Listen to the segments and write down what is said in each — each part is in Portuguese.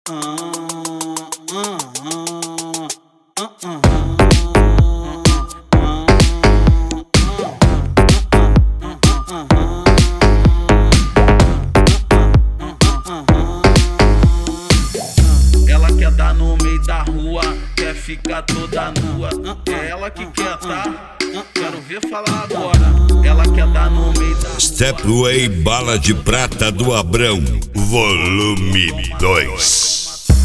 Ela quer dar no meio da rua, quer ficar toda nua. É ela que quer, tá? Quero ver falar agora. Ela quer dar no meio da rua. Stepway Bala de Prata do Abrão, volume 2.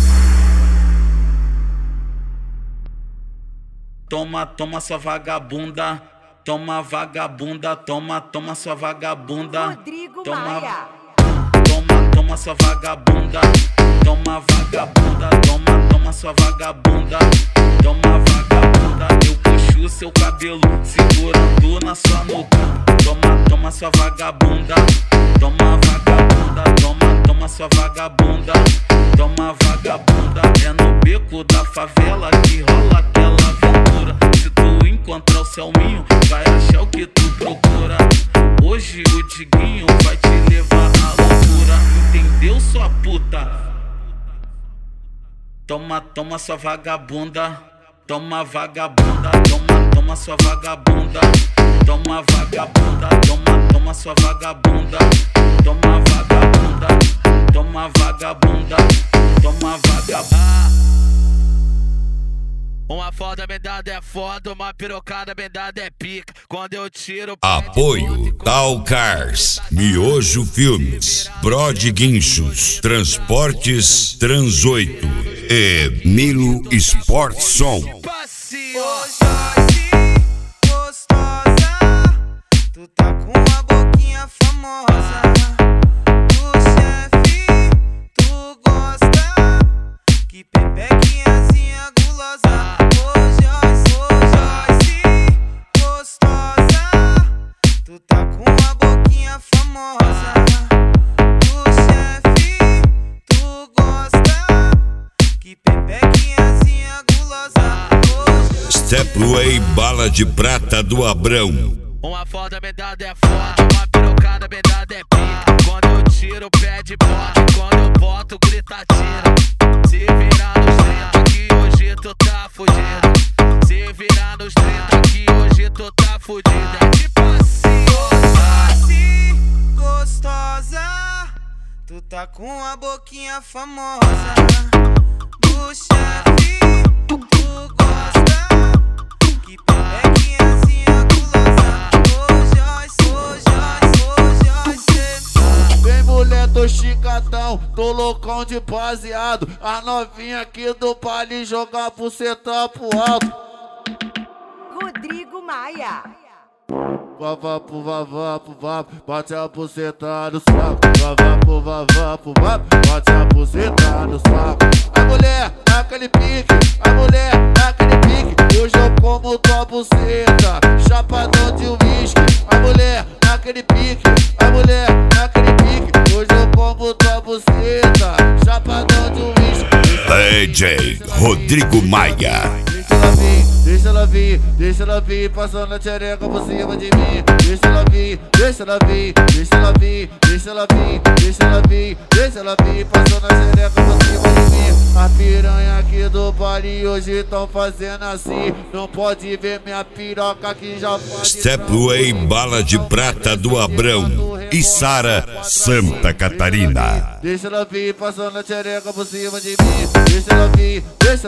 Toma, toma sua vagabunda. Toma vagabunda, toma sua vagabunda. Rodrigo Toma, Maia. toma sua vagabunda. Toma vagabunda, toma sua vagabunda. Toma vagabunda, eu puxo seu cabelo, segurando na sua nuca. Toma sua vagabunda. Toma vagabunda, toma sua vagabunda. Toma vagabunda, é no beco da favela que rola aquela aventura. Se tu encontrar o Selminho, vai achar o que tu procura. Hoje o Diguinho vai te levar à loucura. Entendeu, sua puta? Toma sua vagabunda. Toma vagabunda, toma sua vagabunda. Toma vagabunda, toma sua vagabunda. Toma vagabunda, toma vagabunda. Toma vagabunda. Uma foda bem dada é foda, uma pirocada bem dada é pica. Quando eu tiro Apoio Tal Cars, Miojo Filmes, Brod Guinchos, Transportes Trans8 e Nilo Sport Som. Gostosa, tu tá com uma boquinha famosa. Do chefe, tu gosta, que pepequinhazinha gulosa. Hoje, gostosa, tu tá com uma boquinha famosa. Do chefe, tu gosta, que pepequinhazinha gulosa. Stepway Bala de Prata do Abrão. uma foda bem dada é foda, uma pirocada bem dada é pica. Quando eu tiro, pede bota, quando eu boto, grita tira. Se virar nos 30 que hoje tu tá fudido. Se virar nos 30 que hoje tu tá fudido. É tipo assim, gostosa, tu tá com a boquinha famosa. Do chefe, tu gosta, que pepequinhazinha gulosa. Hoje, vem mulher, tô chicatão, tô loucão de baseado. A novinha aqui do baile joga a buceta pro alto. Rodrigo Maia. Vavapo, bate a buceta no saco. Vavapo, bate a buceta no saco. A mulher, aquele pique, a mulher, aquele pique. Hoje eu como tua buceta, chapadão de uísque. A mulher, aquele pique, a mulher, aquele pique. Hoje eu como tua buceta, chapadão de uísque. DJ Rodrigo Maia. Deixa ela vir, passando a xereca por cima de mim. Deixa ela vir, passando a xereca por cima de mim. A piranha aqui do baile hoje tão fazendo assim. Não pode ver minha piroca que já pode. Stepway Bala de Prata do Abrão, Içara, Santa Catarina. Deixa ela vir, passando a xereca por cima de mim. Deixa ela vir,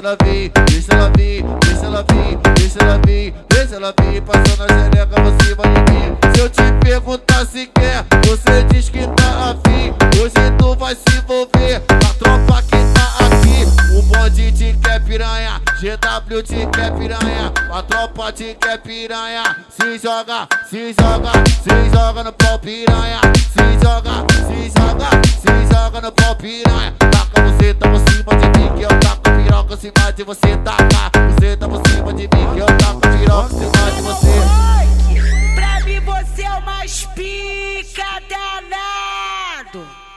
passando a xereca por cima de mim. Se eu te perguntar se quer, você diz que tá afim. Hoje tu vai se envolver na tropa que tá aqui. O bonde te quer piranha, GW te quer piranha. A tropa te quer piranha. Se joga no pau piranha. Se joga no pau piranha. Taca você, tá por cima de mim, que eu taco piroca em cima de você. Taca, você tá por cima de mim, que eu taco piroca em cima de você. Pra mim você é o mais pica danado.